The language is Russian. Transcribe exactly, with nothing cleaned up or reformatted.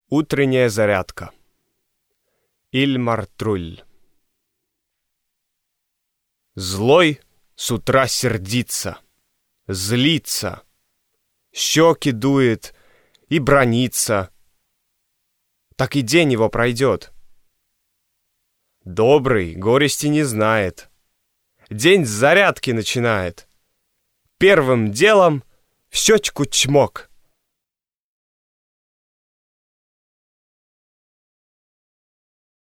Утренняя зарядка. Ильмар Труль. Злой с утра сердится, злится, щеки дует и бранится. Так и день его пройдет. Добрый горести не знает. День с зарядки начинает. Первым делом в щечку чмок.